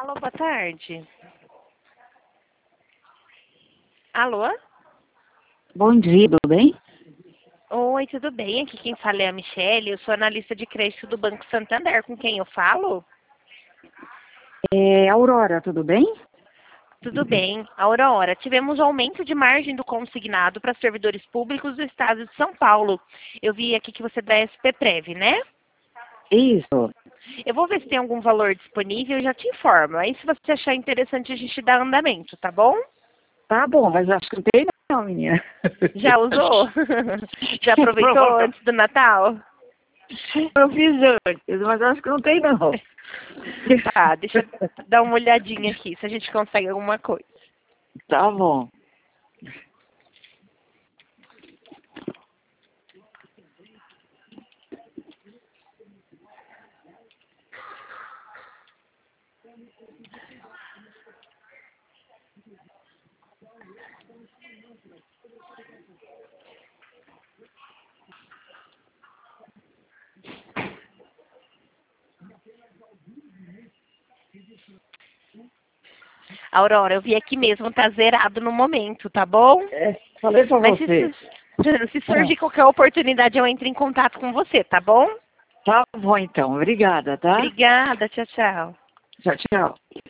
Alô, boa tarde. Alô? Bom dia, tudo bem? Oi, tudo bem? Aqui quem fala é a Michelle. Eu sou analista de crédito do Banco Santander. Com quem eu falo? Aurora, tudo bem? Tudo bem. Aurora, tivemos um aumento de margem do consignado para servidores públicos do estado de São Paulo. Eu vi aqui que você é da SP-Prev, né? Isso. Eu vou ver se tem algum valor disponível e já te informo. Aí, se você achar interessante, a gente dá andamento, tá bom? Tá bom, mas acho que não tem não, menina. Já usou? Já aproveitou antes do Natal? Eu fiz antes, mas acho que não tem não. Tá, deixa eu dar uma olhadinha aqui, se a gente consegue alguma coisa. Tá bom. Aurora, eu vi aqui mesmo, tá zerado no momento, tá bom? Falei pra Mas você. se surgir qualquer oportunidade, eu entro em contato com você, tá bom? Tá bom então, obrigada, tá? Obrigada, tchau, tchau. Tchau, tchau.